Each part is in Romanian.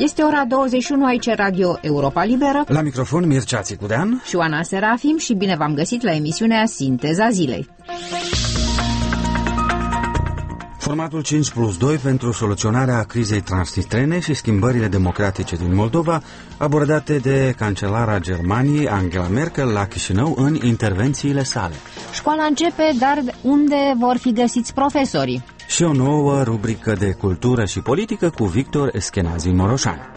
Este ora 21 aici Radio Europa Liberă. La microfon Mircea Țicudean și Oana Serafim și bine v-am găsit la emisiunea Sinteza Zilei. Formatul 5+2 pentru soluționarea crizei transnistrene și schimbările democratice din Moldova, abordate de cancelara Germaniei Angela Merkel la Chișinău în intervențiile sale. Școala începe, dar unde vor fi găsiți profesorii? Și o nouă rubrică de cultură și politică cu Victor Eschenazi Moroșan.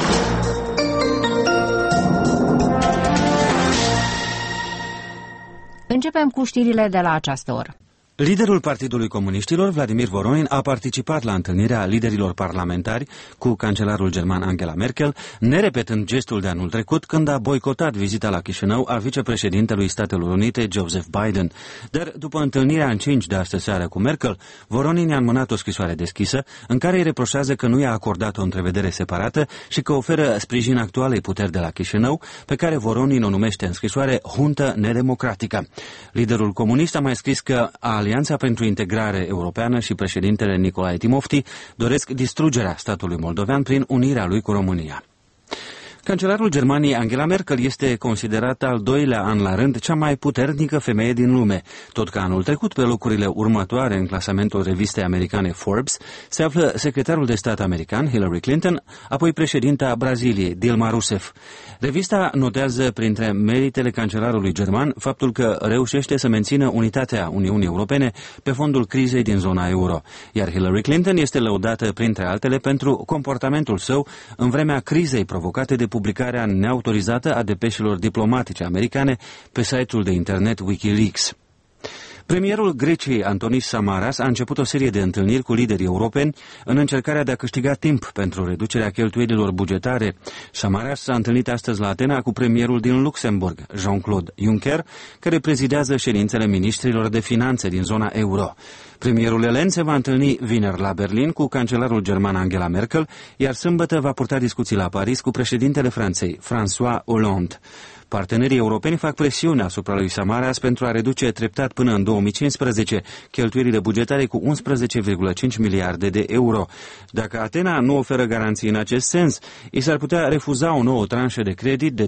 Începem cu știrile de la această oră. Liderul Partidului Comuniștilor, Vladimir Voronin, a participat la întâlnirea liderilor parlamentari cu cancelarul german Angela Merkel, nerepetând gestul de anul trecut când a boicotat vizita la Chișinău a vicepreședintelui Statelor Unite, Joseph Biden. Dar după întâlnirea în 5 de astă seară cu Merkel, Voronin i-a înmânat o scrisoare deschisă în care îi reproșează că nu i-a acordat o întrevedere separată și că oferă sprijin actualei puteri de la Chișinău, pe care Voronin o numește în scrisoare huntă nedemocratică. Liderul comunist a mai scris că Alianța pentru Integrare Europeană și președintele Nicolae Timofti doresc distrugerea statului moldovean prin unirea lui cu România. Cancelarul Germaniei Angela Merkel este considerată al doilea an la rând cea mai puternică femeie din lume. Tot ca anul trecut, pe locurile următoare în clasamentul revistei americane Forbes, se află secretarul de stat american Hillary Clinton, apoi președinta Braziliei Dilma Rousseff. Revista notează printre meritele cancelarului german faptul că reușește să mențină unitatea Uniunii Europene pe fondul crizei din zona euro, iar Hillary Clinton este lăudată printre altele pentru comportamentul său în vremea crizei provocate de publicarea neautorizată a depeșelor diplomatice americane pe site-ul de internet Wikileaks. Premierul Greciei, Antonis Samaras, a început o serie de întâlniri cu liderii europeni în încercarea de a câștiga timp pentru reducerea cheltuielilor bugetare. Samaras s-a întâlnit astăzi la Atena cu premierul din Luxemburg, Jean-Claude Juncker, care prezidează ședințele ministrilor de finanțe din zona euro. Premierul elen se va întâlni vineri la Berlin cu cancelarul german Angela Merkel, iar sâmbătă va purta discuții la Paris cu președintele Franței, François Hollande. Partenerii europeni fac presiune asupra lui Samaras pentru a reduce treptat până în 2015 cheltuielile bugetare cu 11,5 miliarde de euro. Dacă Atena nu oferă garanții în acest sens, i s-ar putea refuza o nouă tranșă de credit de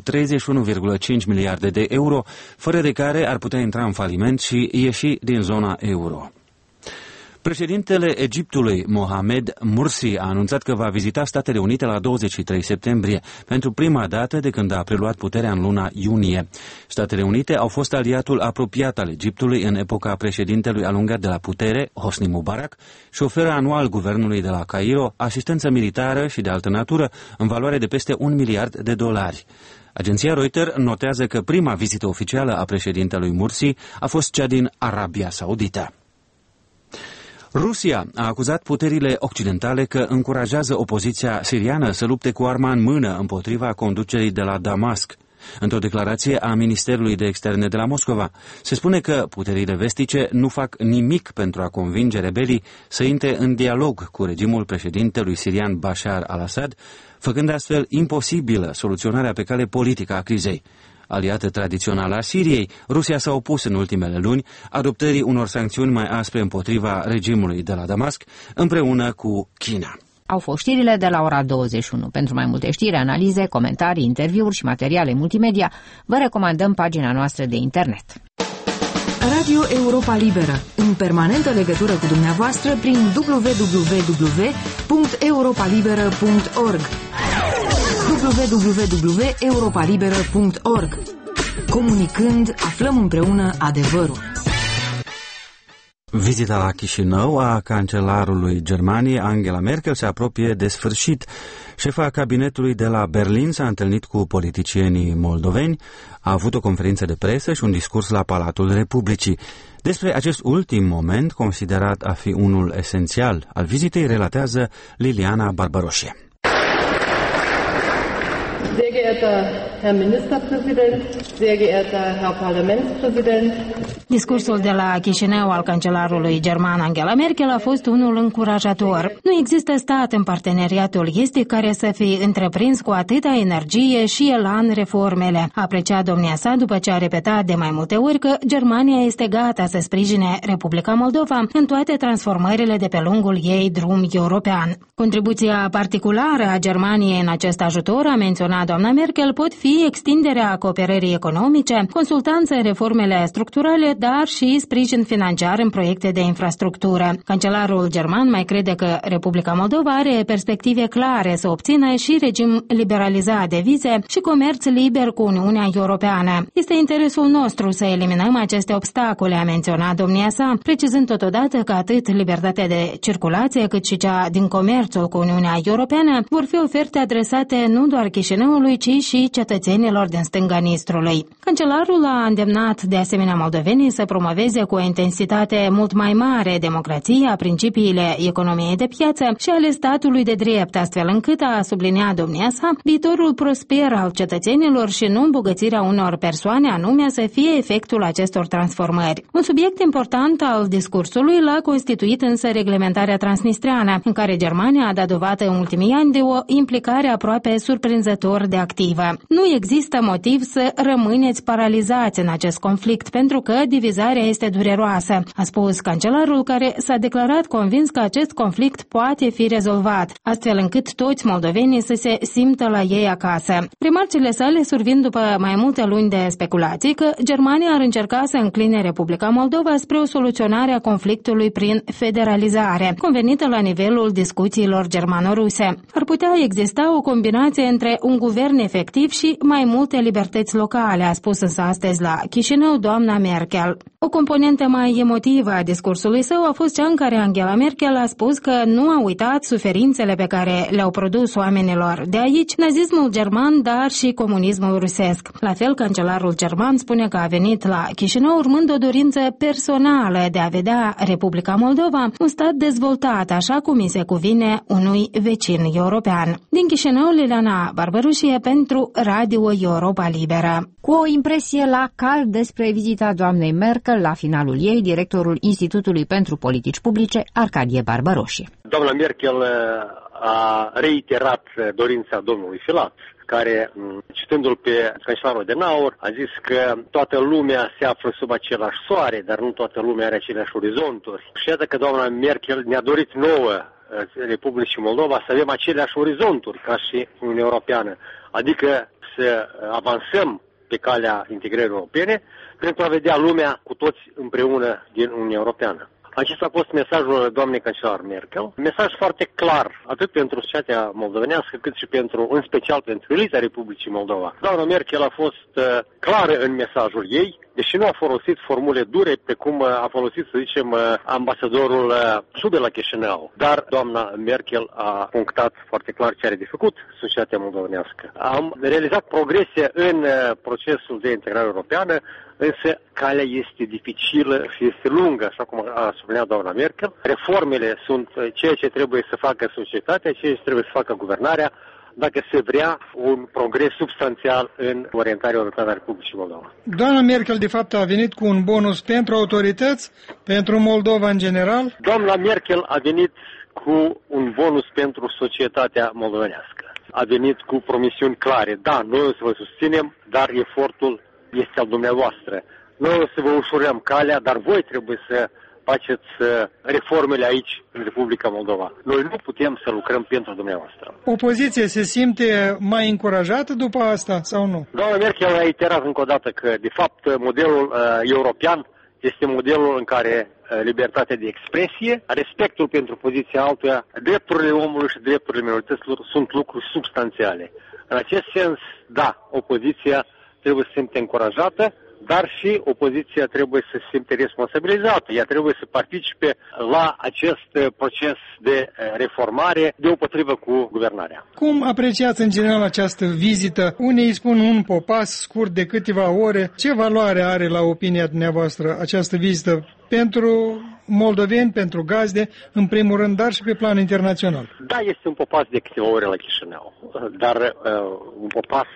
31,5 miliarde de euro, fără de care ar putea intra în faliment și ieși din zona euro. Președintele Egiptului, Mohamed Morsi, a anunțat că va vizita Statele Unite la 23 septembrie, pentru prima dată de când a preluat puterea în luna iunie. Statele Unite au fost aliatul apropiat al Egiptului în epoca președintelui alungat de la putere, Hosni Mubarak, și oferă anual guvernului de la Cairo asistență militară și de altă natură în valoare de peste $1 miliard. Agenția Reuters notează că prima vizită oficială a președintelui Morsi a fost cea din Arabia Saudită. Rusia a acuzat puterile occidentale că încurajează opoziția siriană să lupte cu arma în mână împotriva conducerii de la Damasc. Într-o declarație a Ministerului de Externe de la Moscova, se spune că puterile vestice nu fac nimic pentru a convinge rebelii să intre în dialog cu regimul președintelui sirian Bashar al-Assad, făcând astfel imposibilă soluționarea pe cale politică a crizei. Aliată tradițională a Siriei, Rusia s-a opus în ultimele luni adoptării unor sancțiuni mai aspre împotriva regimului de la Damasc, împreună cu China. Au fost știrile de la ora 21. Pentru mai multe știri, analize, comentarii, interviuri și materiale multimedia, vă recomandăm pagina noastră de internet. Radio Europa Liberă, în permanentă legătură cu dumneavoastră prin www.europalibera.org www.europalibera.org. Comunicând, aflăm împreună adevărul. Vizita la Chișinău a cancelarului Germaniei Angela Merkel se apropie de sfârșit. Șefa cabinetului de la Berlin s-a întâlnit cu politicienii moldoveni, a avut o conferință de presă și un discurs la Palatul Republicii. Despre acest ultim moment, considerat a fi unul esențial al vizitei, relatează Liliana Barbaroșie. Sehr geehrter Herr Ministerpräsident, sehr geehrter Herr Parlamentspräsident. Discursul de la Chișinău al cancelarului german Angela Merkel a fost unul încurajator. Nu există stat în parteneriatul estic care să fi întreprins cu atâta energie și elan reformele, a apreciat domnia sa după ce a repetat de mai multe ori că Germania este gata să sprijine Republica Moldova în toate transformările de pe lungul ei drum european. Contribuția particulară a Germaniei în acest ajutor, a menționat doamna Merkel, pot fi extinderea cooperării economice, consultanță în reformele structurale, dar și sprijin financiar în proiecte de infrastructură. Cancelarul german mai crede că Republica Moldova are perspective clare să obțină și regim liberalizat de vize și comerț liber cu Uniunea Europeană. Este interesul nostru să eliminăm aceste obstacole, a menționat domnia sa, precizând totodată că atât libertatea de circulație cât și cea din comerțul cu Uniunea Europeană vor fi oferte adresate nu doar Chișinăului, ci și cetățenilor din stânga Nistrului. Cancelarul a îndemnat de asemenea moldovenii să promoveze cu o intensitate mult mai mare democrația, principiile economiei de piață și ale statului de drept, astfel încât, a subliniat domnia sa, viitorul prosper al cetățenilor și nu îmbogățirea unor persoane anume să fie efectul acestor transformări. Un subiect important al discursului l-a constituit însă reglementarea transnistreană, în care Germania a dat dovadă în ultimii ani de o implicare aproape surprinzător de activă. Nu există motiv să rămâneți paralizați în acest conflict, pentru că divizarea este dureroasă, a spus cancelarul, care s-a declarat convins că acest conflict poate fi rezolvat, astfel încât toți moldovenii să se simtă la ei acasă. Remarcile sale survin după mai multe luni de speculații că Germania ar încerca să încline Republica Moldova spre o soluționare a conflictului prin federalizare, convenită la nivelul discuțiilor germano-ruse. Ar putea exista o combinație între un guvern efectiv și mai multe libertăți locale, a spus însă astăzi la Chișinău doamna Merkel. O componentă mai emotivă a discursului său a fost cea în care Angela Merkel a spus că nu a uitat suferințele pe care le-au produs oamenilor de aici nazismul german, dar și comunismul rusesc. La fel, cancelarul german spune că a venit la Chișinău urmând o dorință personală de a vedea Republica Moldova un stat dezvoltat, așa cum îi se cuvine unui vecin european. Din Chișinău, Liliana Barbarușie pentru Radio Europa Liberă. Cu o impresie la cald despre vizita doamnei Merkel la finalul ei, directorul Institutului pentru Politici Publice, Arcadie Barbaroșie. Doamna Merkel a reiterat dorința domnului Filat, care, citându-l pe cancelarul Adenauer, a zis că toată lumea se află sub același soare, dar nu toată lumea are aceleași orizonturi. Și iată că doamna Merkel ne-a dorit nouă Republicii Moldova să avem aceleași orizonturi ca și Uniunea Europeană, adică să avansăm pe calea integrării europene pentru a vedea lumea cu toți împreună din Uniunea Europeană. Acesta a fost mesajul doamnei cancelar Merkel, mesaj foarte clar, atât pentru societatea moldovenească, cât și pentru, în special pentru elita Republicii Moldova. Doamna Merkel a fost clară în mesajul ei, deși nu a folosit formule dure, pe cum a folosit, să zicem, ambasadorul de la Chișinău. Dar doamna Merkel a punctat foarte clar ce are de făcut societatea moldovenească. Am realizat progrese în procesul de integrare europeană, însă calea este dificilă și este lungă, așa cum a subliniat doamna Merkel. Reformele sunt ceea ce trebuie să facă societatea, ceea ce trebuie să facă guvernarea, dacă se vrea un progres substanțial în orientarea europeană a Republicii Moldova. Doamna Merkel, de fapt, a venit cu un bonus pentru autorități, pentru Moldova în general? Doamna Merkel a venit cu un bonus pentru societatea moldovenească. A venit cu promisiuni clare. Da, noi o să vă susținem, dar efortul este al dumneavoastră. Noi o să vă ușurăm calea, dar voi trebuie să faceți reformele aici, în Republica Moldova. Noi nu putem să lucrăm pentru dumneavoastră. Opoziția se simte mai încurajată după asta sau nu? Doamna Merkel a iterat încă o dată că, de fapt, modelul european este modelul în care libertatea de expresie, respectul pentru poziția altuia, drepturile omului și drepturile minorităților sunt lucruri substanțiale. În acest sens, da, opoziția trebuie să se simte încurajată, dar și opoziția trebuie să se simte responsabilizată. Ea trebuie să participe la acest proces de reformare deopotrivă cu guvernarea. Cum apreciați în general această vizită? Unii spun un popas scurt de câteva ore. Ce valoare are la opinia dumneavoastră această vizită pentru moldoveni, pentru gazde, în primul rând, dar și pe plan internațional. Da, este un popas de câteva ore la Chișinău, dar un popas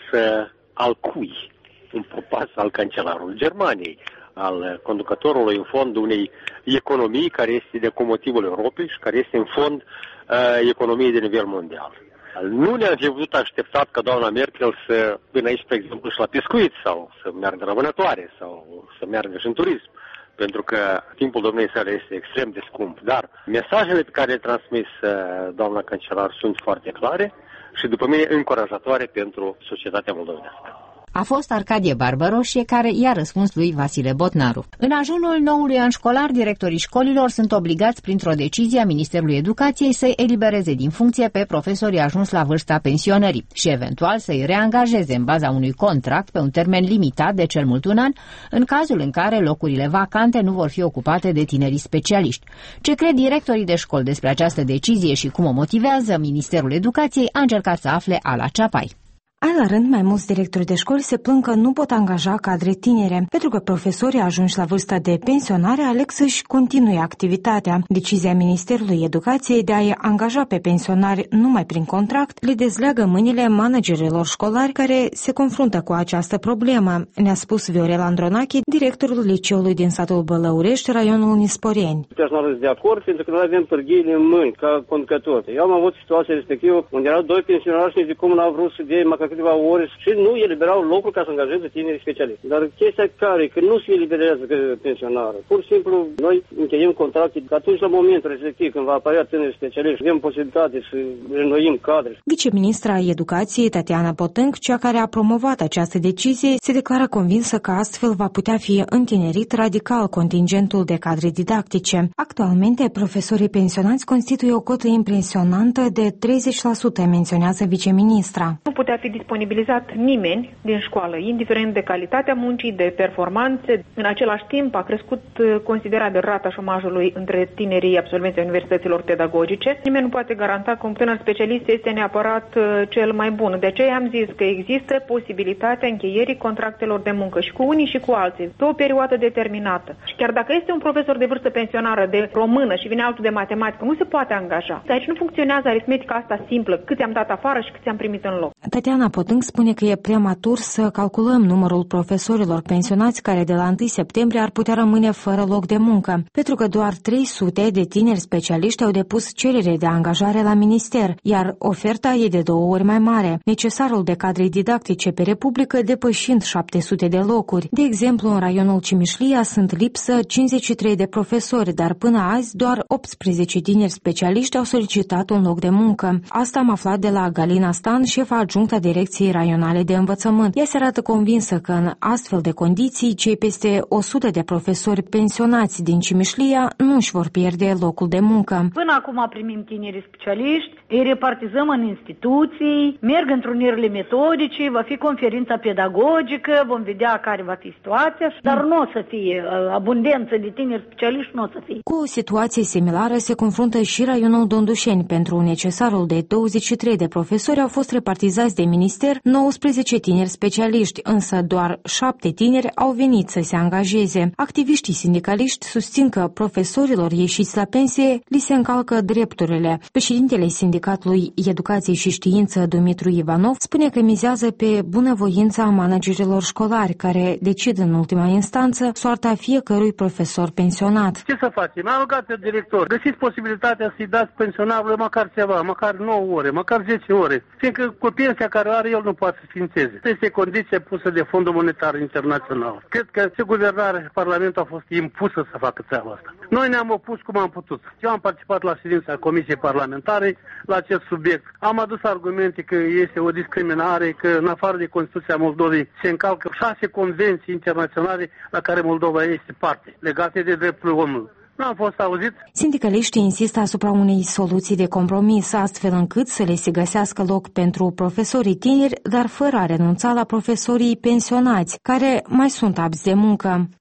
al cui? Un popas al cancelarului Germaniei, al conducătorului în fond unei economii care este de comotivul Europei și care este în fond economiei de nivel mondial. Nu ne-am fi putut așteptat ca doamna Merkel să vină aici, pe exemplu, și la pescuit sau să meargă la vânătoare sau să meargă și în turism, pentru că timpul domniei sale este extrem de scump. Dar mesajele pe care le transmis doamna cancelar sunt foarte clare și, după mine, încurajatoare pentru societatea moldovenească. A fost Arcadie Barbaroșie care i-a răspuns lui Vasile Botnaru. În ajunul noului an școlar, directorii școlilor sunt obligați printr-o decizie a Ministerului Educației să-i elibereze din funcție pe profesorii ajuns la vârsta pensionării și eventual să-i reangajeze în baza unui contract pe un termen limitat de cel mult un an, în cazul în care locurile vacante nu vor fi ocupate de tinerii specialiști. Ce cred directorii de școli despre această decizie și cum o motivează Ministerul Educației a încercat să afle Ala Ceapai. La rând, mai mulți directori de școli se plâng că nu pot angaja cadre tinere, pentru că profesorii ajunși la vârsta de pensionare aleg să-și continue activitatea. Decizia Ministerului Educației de a-i angaja pe pensionari numai prin contract le dezleagă mâinile managerilor școlari care se confruntă cu această problemă, ne-a spus Viorel Andronache, directorul liceului din satul Bălăurești, raionul Nisporeni. Personalul este de acord pentru că noi avem pârghiile în mâini ca conducători. Eu am avut situația respectivă unde erau doi pensionari și de cum n-au vrut să dea măcar câteva ore și nu eliberau locul ca să angajeze tineri specialiști. Dar chestia care, că nu se eliberează pensionară. Pur și simplu, noi încheiem contracte că atunci, la momentul respectiv, când va apărea tineri specialiști, avem posibilitate să renoim cadre. Viceministra Educației, Tatiana Potânc, cea care a promovat această decizie, se declară convinsă că astfel va putea fi întinerit radical contingentul de cadre didactice. Actualmente, profesorii pensionați constituie o cotă impresionantă de 30%, menționează viceministra. Nu putea fi disponibilizat nimeni din școală, indiferent de calitatea muncii, de performanțe. În același timp a crescut considerabil rata șomajului între tinerii absolvenți ai universităților pedagogice. Nimeni nu poate garanta că un tânăr specialist este neapărat cel mai bun. De aceea am zis că există posibilitatea încheierii contractelor de muncă și cu unii și cu alții, pe o perioadă determinată. Și chiar dacă este un profesor de vârstă pensionară de română și vine altul de matematică, nu se poate angaja. Aici nu funcționează aritmetica asta simplă, câți am dat afară și câți am primit în loc. Tatiana Potânc spune că e prematur să calculăm numărul profesorilor pensionați care de la 1 septembrie ar putea rămâne fără loc de muncă, pentru că doar 300 de tineri specialiști au depus cerere de angajare la minister, iar oferta e de 2 ori mai mare, necesarul de cadre didactice pe Republică depășind 700 de locuri. De exemplu, în raionul Cimișlia sunt lipsă 53 de profesori, dar până azi doar 18 tineri specialiști au solicitat un loc de muncă. Asta am aflat de la Galina Stan, șefa adjunctă a Direcției Raionale de Învățământ. Ea se arată convinsă că în astfel de condiții, cei peste 100 de profesori pensionați din Cimișlia nu își vor pierde locul de muncă. Până acum primim tineri specialiști, îi repartizăm în instituții, merg întrunirile metodice, va fi conferința pedagogică, vom vedea care va fi situația, dar nu o să fie abundență de tineri specialiști, nu o să fie. Cu o situație similară se confruntă și raionul Dondușeni. Pentru necesarul de 23 de profesori au fost repartizați de minister 19 tineri specialiști, însă doar 7 tineri au venit să se angajeze. Activiștii sindicaliști susțin că profesorilor ieșiți la pensie li se încalcă drepturile. Președintele Sindicatului Educației și Știință, Dumitru Ivanov, spune că mizează pe bunăvoința managerilor școlari, care decid în ultima instanță soarta fiecărui profesor pensionat. Ce să facem? Am rugat pe director, găsiți posibilitatea să-i dați pensionarului măcar ceva, măcar 9 ore, măcar 10 ore, fiindcă cu pensia care are el nu poate să ființeze. Este condiția pusă de Fondul Monetar Internațional. Cred că și guvernarea și Parlamentul a fost impusă să facă treaba asta. Noi ne-am opus cum am putut. Eu am participat la ședința Comisiei Parlamentare la acest subiect. Am adus argumente că este o discriminare, că în afară de Constituția Moldovei se încalcă 6 convenții internaționale la care Moldova este parte, legate de drepturile omului. Nu am fost auzit. Sindicaliștii insistă asupra unei soluții de compromis, astfel încât să le se găsească loc pentru profesorii tineri, dar fără a renunța la profesorii pensionați, care mai sunt abți de muncă.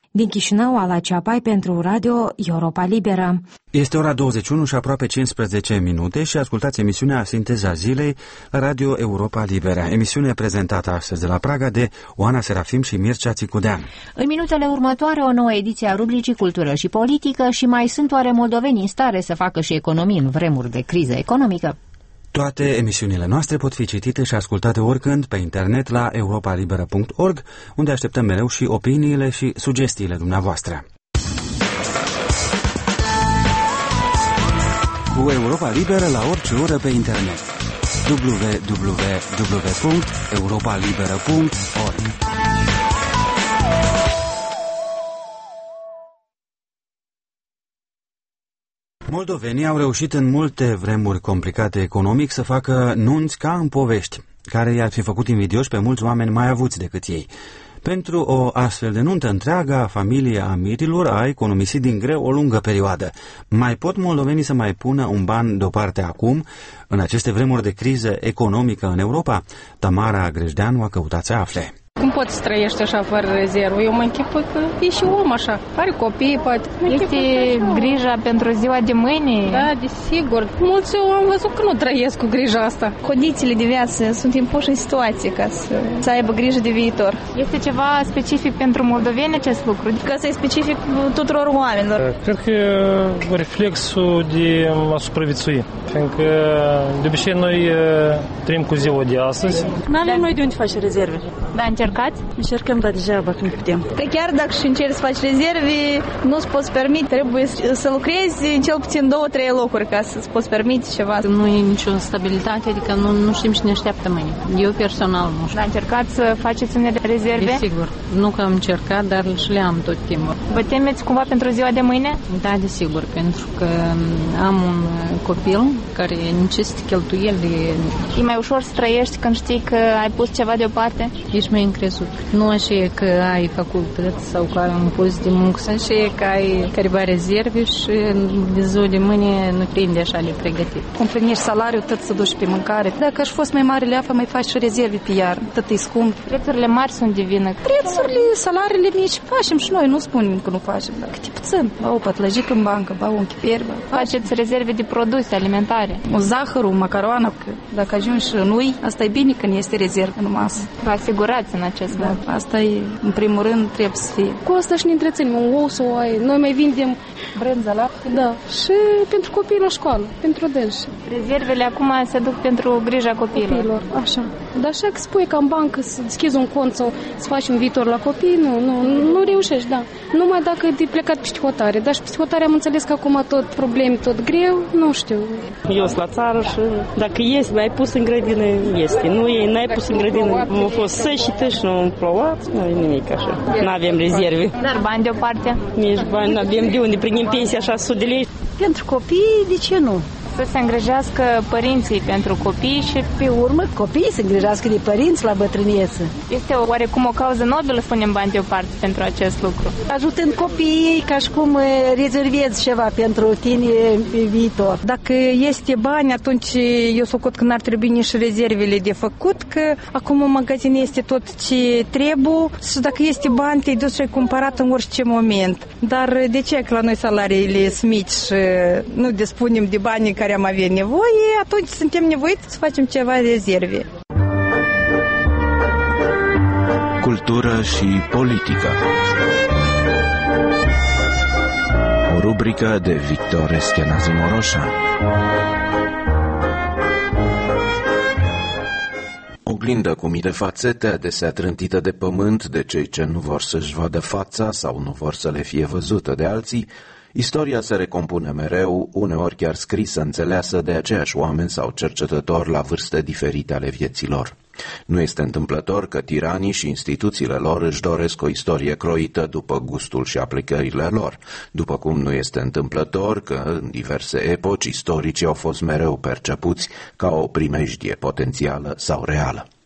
Din Chișinău, Ala Ceapai pentru Radio Europa Liberă. Este ora 21 și aproape 15 minute și ascultați emisiunea Sinteza Zilei la Radio Europa Liberă. Emisiune prezentată astăzi de la Praga de Oana Serafim și Mircea Țicudean. În minutele următoare o nouă ediție a rubricii Cultură și Politică și mai sunt oare moldoveni în stare să facă și economii în vremuri de criză economică? Toate emisiunile noastre pot fi citite și ascultate oricând pe internet la europalibera.org, unde așteptăm mereu și opiniile și sugestiile dumneavoastră. Cu Europa Liberă la orice oră pe internet. www.europalibera.org. Moldovenii au reușit în multe vremuri complicate economic să facă nunți ca în povești, care i-ar fi făcut invidioși pe mulți oameni mai avuți decât ei. Pentru o astfel de nuntă, întreaga familie a mirilor a economisit din greu o lungă perioadă. Mai pot moldovenii să mai pună un ban deoparte acum, în aceste vremuri de criză economică în Europa? Tamara Grejdeanu a căutat să afle. Cum poți să trăiești așa fără rezervă? Eu mă închipui că e și om așa. Are copii, poate. Este grija pentru ziua de mâine? Da, desigur. Mulți eu am văzut că nu trăiesc cu grija asta. Condițiile de viață sunt impuși în situație ca să aibă grijă de viitor. Este ceva specific pentru moldoveni acest lucru? Că asta e specific tuturor oamenilor. Cred că e reflexul de a supraviețui. Fiindcă de obicei noi trăim cu ziua de astăzi. Nu avem noi de unde face rezerve. Da, încercați? Încercăm, dar degeaba că nu putem. Că chiar dacă și încerci să faci rezerve, nu-ți poți permite. Trebuie să lucrezi în cel puțin 2-3 locuri ca să-ți poți permite ceva. Nu e nicio stabilitate, adică nu știm ce ne așteaptă mâine. Eu personal nu știu. Dar încercați să faceți unele rezerve? Desigur. Nu că am încercat, dar și le am tot timpul. Vă temeți cumva pentru ziua de mâine? Da, desigur, pentru că am un copil care necesită cheltuieli. E mai ușor să trăiești când știi că ai pus ceva deoparte? Ești mai încrezut. Nu așa e că ai facultăți sau că ai un post de muncă, sunt așa e că ai careva rezerve și de ziua de mâine nu prinde așa de pregătit. Cum primești salariul, tot să duci pe mâncare. Dacă aș fost mai mare leafă, mai faci și rezerve pe iarnă. Tot e scump. Prețurile mari sunt de vină. Prețurile, salariile mici facem și noi, nu spunem că nu facem. Dar câte puțin. Ba o patlăjică în bancă, ba un chipier. Faceți rezerve de produse alimentare. Un zahărul, macaroana, că dacă ajungi în ui, asta e bine când este rezervă în masă. Vă asigurați în acest mod. Asta e, în primul rând, trebuie să fie. Cu asta și ne întreținem, un ou sau oaie. Noi mai vindem brânză, lapte. Da, și pentru copii la școală, pentru dânsi. Rezervele acum se duc pentru grija copiilor. Așa. Dar așa că spui că în bancă să deschizi un cont sau să faci un viitor la copii, nu reușești, da. Numai dacă e plecat peste hotare. Dar și peste hotare am înțeles că acum tot probleme, tot greu, nu știu. Eu sunt la țară și dacă este, mai pus în grădină, este. Nu e, n-ai pus în grădină, a fost sășită și nu plouat, nu e nimic așa. N-avem rezerve. Dar bani deoparte? Nici bani n-avem de unde, primim pensia 600 de lei. Pentru copii, de ce nu? Să se îngrijească părinții pentru copii și pe urmă copiii se îngrijească de părinți la bătrânețe. Este oarecum o cauză nobilă să punem bani deoparte pentru acest lucru. Ajutând copiii ca și cum rezervezi ceva pentru tine pe viitor. Dacă este bani, atunci eu socot că n-ar trebui nici rezervele de făcut, că acum în magazin este tot ce trebuie și dacă este bani, te-ai dus și ai cumpărat în orice moment. Dar de ce că la noi salariile sunt mici și nu dispunem de bani care am avea nevoie, atunci suntem nevoiți să facem ceva rezerve. Cultură și politică. O rubrică de Victor Eschenazi Moroșa. Oglindă cu mii de fațete, adesea trântită de pământ de cei ce nu vor să-și vadă fața sau nu vor să le fie văzută de alții, istoria se recompune mereu, uneori chiar scrisă, înțeleasă de aceiași oameni sau cercetători la vârste diferite ale vieților. Nu este întâmplător că tiranii și instituțiile lor își doresc o istorie croită după gustul și aplicările lor, după cum nu este întâmplător că în diverse epoci istoricii au fost mereu percepuți ca o primejdie potențială sau reală.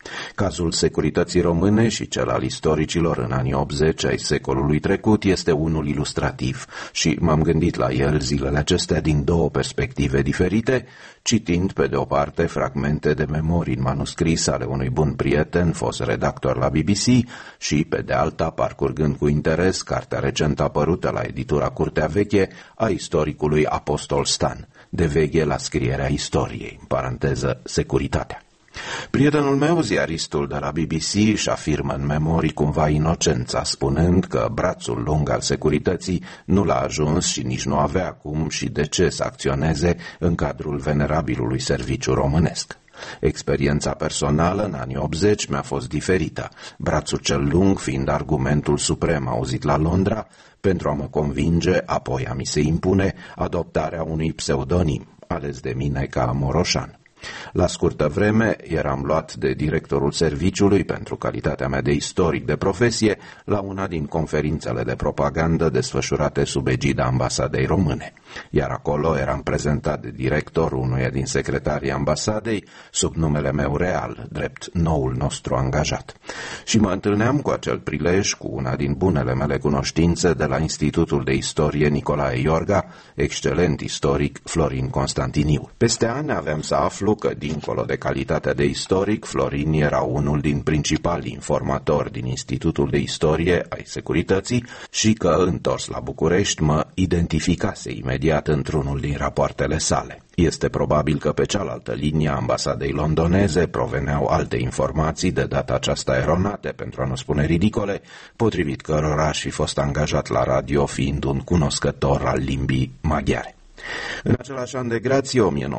Cazul securității române și cel al istoricilor în anii 80 ai secolului trecut este unul ilustrativ și m-am gândit la el zilele acestea din două perspective diferite, citind pe de o parte fragmente de memorii în manuscris ale unui bun prieten, fost redactor la BBC, și pe de alta parcurgând cu interes cartea recent apărută la editura Curtea Veche a istoricului Apostol Stan, De veghe la scrierea istoriei, în paranteză securitatea. Prietenul meu, ziaristul de la BBC, își afirmă în memorii cumva inocența, spunând că brațul lung al securității nu l-a ajuns și nici nu avea cum și de ce să acționeze în cadrul venerabilului serviciu românesc. Experiența personală în anii 80 mi-a fost diferită, brațul cel lung fiind argumentul suprem auzit la Londra pentru a mă convinge, apoi a mi se impune, adoptarea unui pseudonim, ales de mine ca Moroșan. La scurtă vreme eram luat de directorul serviciului pentru calitatea mea de istoric de profesie la una din conferințele de propagandă desfășurate sub egida ambasadei române, iar acolo eram prezentat de directorul unuia din secretarii ambasadei sub numele meu real, drept noul nostru angajat. Și mă întâlneam cu acel prilej cu una din bunele mele cunoștințe de la Institutul de Istorie Nicolae Iorga, excelent istoric Florin Constantiniu. Peste ani aveam să aflu că, dincolo de calitatea de istoric, Florin era unul din principalii informatori din Institutul de Istorie ai Securității și că, întors la București, mă identificase imediat într-unul din rapoartele sale. Este probabil că pe cealaltă linie a ambasadei londoneze proveneau alte informații, de data aceasta eronate, pentru a nu spune ridicole, potrivit cărora aș fi fost angajat la radio fiind un cunoscător al limbii maghiare. În același an de grație,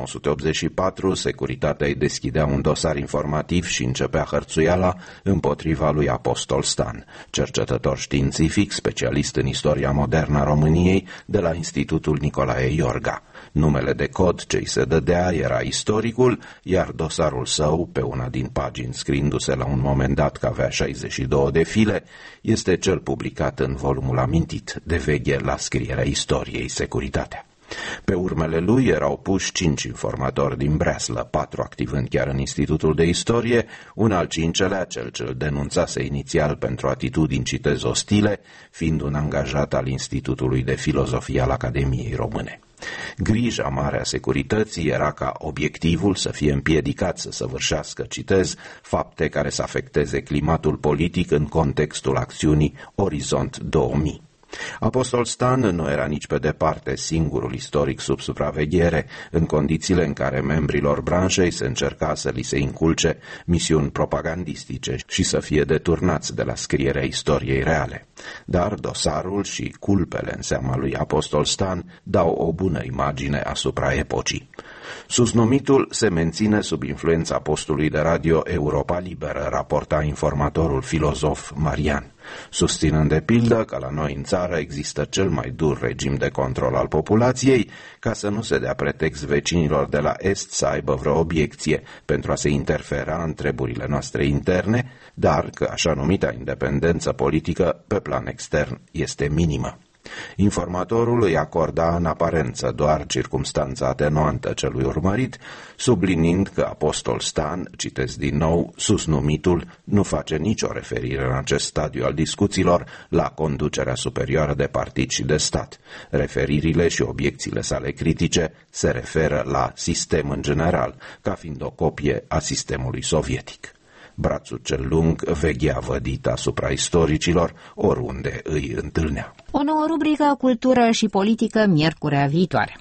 1984, securitatea îi deschidea un dosar informativ și începea hărțuiala împotriva lui Apostol Stan, cercetător științific, specialist în istoria modernă a României de la Institutul Nicolae Iorga. Numele de cod ce îi se dădea era istoricul, iar dosarul său, pe una din pagini scrindu-se la un moment dat că avea 62 de file, este cel publicat în volumul amintit, De veghe la scrierea istoriei securitatea. Pe urmele lui erau puși 5 informatori din Breaslă, 4 activând chiar în Institutul de Istorie, un al 5-lea, cel ce îl denunțase inițial pentru atitudini, citez, ostile, fiind un angajat al Institutului de Filozofie al Academiei Române. Grija mare a securității era ca obiectivul să fie împiedicat să săvârșească, citez, fapte care să afecteze climatul politic în contextul acțiunii Orizont 2000. Apostol Stan nu era nici pe departe singurul istoric sub supraveghere, în condițiile în care membrilor branșei se încerca să li se inculce misiuni propagandistice și să fie deturnați de la scrierea istoriei reale. Dar dosarul și culpele în seama lui Apostol Stan dau o bună imagine asupra epocii. Susnumitul se menține sub influența postului de radio Europa Liberă, raporta informatorul filozof Marian, susținând de pildă că la noi în țară există cel mai dur regim de control al populației, ca să nu se dea pretext vecinilor de la Est să aibă vreo obiecție pentru a se interfera în treburile noastre interne, dar că așa numita independență politică pe plan extern este minimă. Informatorul îi acorda în aparență doar circumstanța atenuantă celui urmărit, subliniind că Apostol Stan, citesc din nou, susnumitul, nu face nicio referire în acest stadiu al discuțiilor la conducerea superioară de partid și de stat. Referirile și obiecțiile sale critice se referă la sistem în general, ca fiind o copie a sistemului sovietic. Brațul cel lung veghea vădit asupra istoricilor oriunde îi întâlnea. O nouă rubrică Cultură și Politică miercurea viitoare.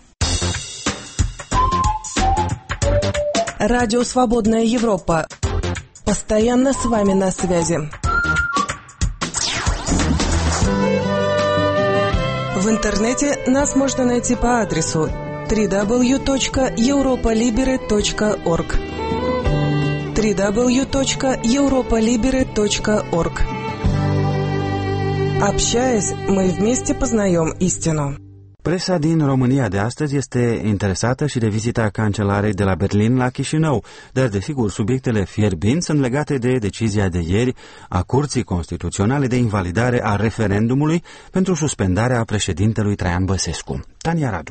Радио «Свободная Европа». Постоянно с вами на связи. В интернете нас можно найти по адресу www.europolibere.org www.europolibere.org. Общаясь, мы вместе познаем истину. Presa din România de astăzi este interesată și de vizita cancelarei de la Berlin la Chișinău, dar desigur subiectele fierbinți sunt legate de decizia de ieri a Curții Constituționale de invalidare a referendumului pentru suspendarea președintelui Traian Băsescu. Tania Radu.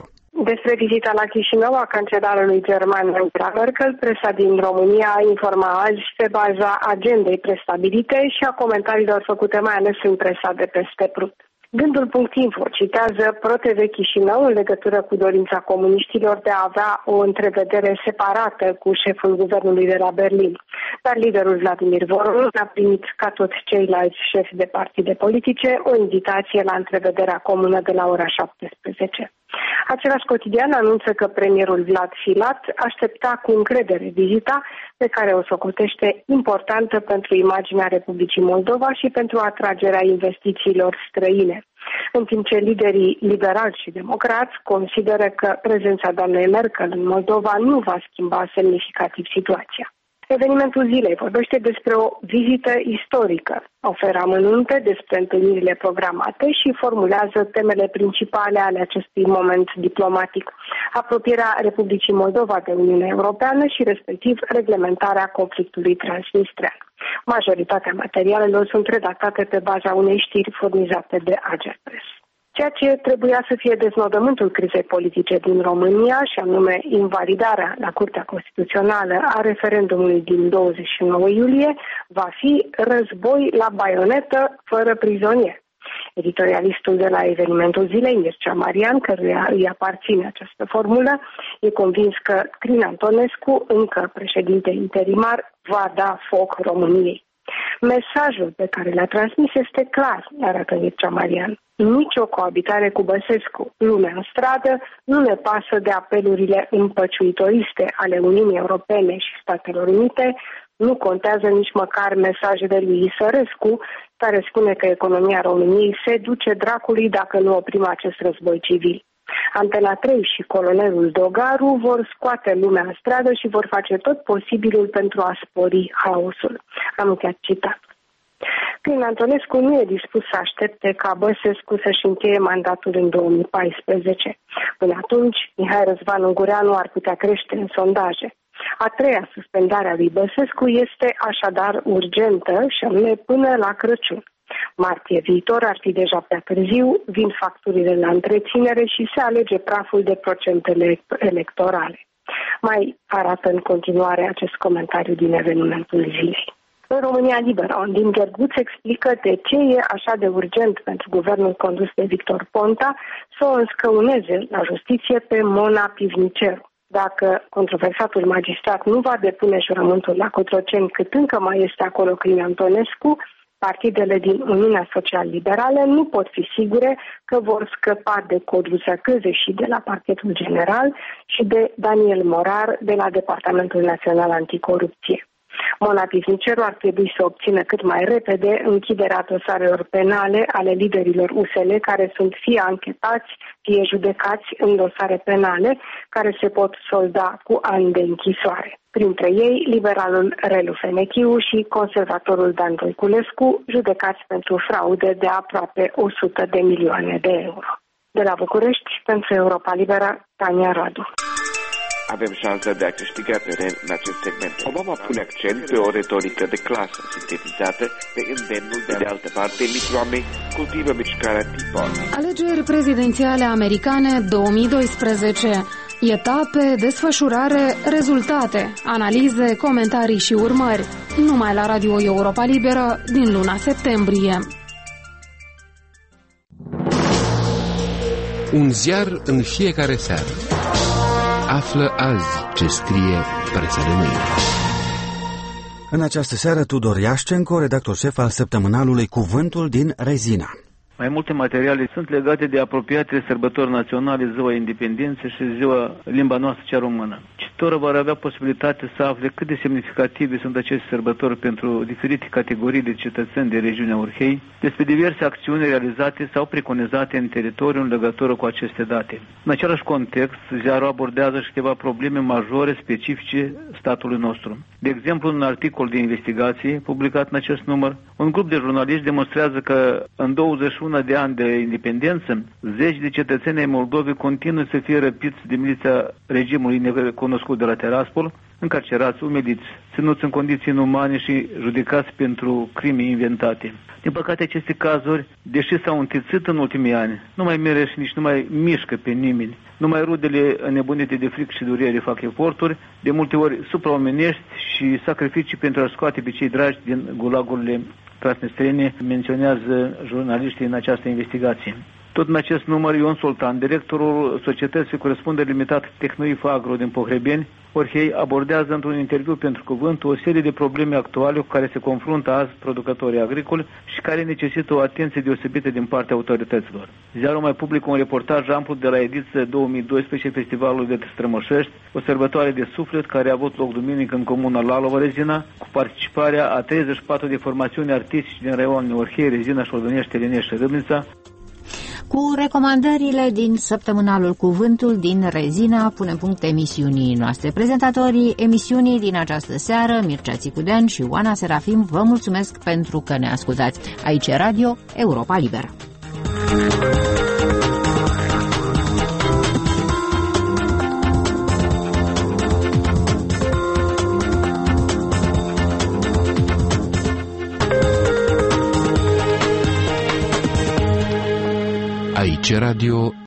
Despre vizita la Chișinău a cancelarului german Angela Merkel, presa din România informa azi pe baza agendei prestabilite și a comentariilor făcute mai ales în presa de peste Prut. Gândul.info citează ProTV Chișinău în legătură cu dorința comuniștilor de a avea o întrevedere separată cu șeful guvernului de la Berlin. Dar liderul Vladimir Voronin a primit, ca toți ceilalți șefi de partide politice, o invitație la întrevederea comună de la ora 17. Același cotidian anunță că premierul Vlad Filat aștepta cu încredere vizita pe care o socotește importantă pentru imaginea Republicii Moldova și pentru atragerea investițiilor străine. În timp ce liderii liberali și democrați consideră că prezența doamnei Merkel în Moldova nu va schimba semnificativ situația. Evenimentul zilei vorbește despre o vizită istorică, oferă amănunte despre întâlnirile programate și formulează temele principale ale acestui moment diplomatic, apropierea Republicii Moldova de Uniunea Europeană și respectiv reglementarea conflictului transnistrean. Majoritatea materialelor sunt redactate pe baza unei știri furnizate de Agerpres. Ceea ce trebuia să fie deznodământul crizei politice din România, și anume invalidarea la Curtea Constituțională a referendumului din 29 iulie, va fi război la baionetă fără prizonieri. Editorialistul de la Evenimentul zilei, Mircea Marian, căruia îi aparține această formulă, e convins că Crin Antonescu, încă președinte interimar, va da foc României. Mesajul pe care l-a transmis este clar, arată Mircea Marian. Nicio coabitare cu Băsescu. Lumea în stradă, nu ne pasă de apelurile împăciuitoriste ale Uniunii Europene și Statelor Unite, nu contează nici măcar mesajele lui Isărescu, care spune că economia României se duce dracului dacă nu oprim acest război civil. Antena 3 și colonelul Dogaru vor scoate lumea în stradă și vor face tot posibilul pentru a spori haosul. Am încheiat citatul. Crin Antonescu nu e dispus să aștepte ca Băsescu să-și încheie mandatul în 2014. Până atunci, Mihai Răzvan Ungureanu ar putea crește în sondaje. A treia suspendare a lui Băsescu este așadar urgentă și anume până la Crăciun. Martie viitor ar fi deja prea târziu, vin facturile la întreținere și se alege praful de procentele electorale. Mai arată în continuare acest comentariu din Evenimentul zilei. În România Liberă, Ondin Gherguț explică de ce e așa de urgent pentru guvernul condus de Victor Ponta să o înscăuneze la justiție pe Mona Pivniceru. Dacă controversatul magistrat nu va depune jurământul la Cotroceni cât încă mai este acolo Crin Antonescu, partidele din Uniunea Social-Liberală nu pot fi sigure că vor scăpa de Codruța Căzeși de la Parchetul General și de Daniel Morar de la Departamentul Național Anticorupție. Mona Pivniceru ar trebui să obțină cât mai repede închiderea dosarelor penale ale liderilor USL care sunt fie anchetați, fie judecați în dosare penale care se pot solda cu ani de închisoare. Printre ei, liberalul Relu Fenechiu și conservatorul Dan Voiculescu, judecați pentru fraude de aproape 100 de milioane de euro. De la București, pentru Europa Liberă, Tania Radu. Avem șansa de a câștiga teren în acest segment. Obama pune accent pe o retorică de clasă sintetizată pe îndemnul de altă parte, mici oameni cultivă mișcarea Tea Party. Alegeri prezidențiale americane 2012. Etape, desfășurare, rezultate, analize, comentarii și urmări. Numai la Radio Europa Liberă din luna septembrie. Un ziar în fiecare seară. Află azi ce scrie presa de mâine. În această seară, Tudor Iașcenco, redactor șef al săptămânalului Cuvântul din Rezina. Mai multe materiale sunt legate de apropiatele sărbători naționale, ziua independenței și ziua limba noastră cea română. Cititorul va avea posibilitatea să afle cât de semnificative sunt aceste sărbători pentru diferite categorii de cetățeni de regiunea Urhei, despre diverse acțiuni realizate sau preconizate în teritoriu în legătură cu aceste date. În același context, ziarul abordează și câteva probleme majore specifice statului nostru. De exemplu, în un articol de investigație publicat în acest număr, un grup de jurnaliști demonstrează că în 21 de ani de independență, zeci de cetățeni ai Moldovei continuă să fie răpiți de miliția regimului necunoscut de la Tiraspol, încarcerați, umiliți, ținuți în condiții inumane și judecați pentru crime inventate. Din păcate, aceste cazuri, deși s-au întețit în ultimii ani, nu mai merg și nici nu mai mișcă pe nimeni. Numai rudele înnebunite de frică și durere fac eforturi, de multe ori supraomenești și sacrificii pentru a scoate pe cei dragi din gulagurile transnistrene, menționează jurnaliștii în această investigație. Tot în acest număr, Ion Sultan, directorul Societății cu Răspundere Limitată Tehnoif Agro din Pohrebeni, Orhei, abordează într-un interviu pentru Cuvânt o serie de probleme actuale cu care se confruntă azi producătorii agricoli și care necesită o atenție deosebită din partea autorităților. Ziarul mai publică un reportaj amplu de la ediția 2012 Festivalul de Strămoșești, o sărbătoare de suflet care a avut loc duminică în comuna Lalova, Rezina, cu participarea a 34 de formațiuni artistice din raionul Orhei, Rezina, Șordănești, Telenești și Râmnița. Cu recomandările din săptămânalul Cuvântul din Rezina punem punct emisiunii noastre. Prezentatorii emisiunii din această seară, Mircea Țicudean și Oana Serafim, vă mulțumesc pentru că ne ascultați. Aici e Radio Europa Liberă. Aici Radio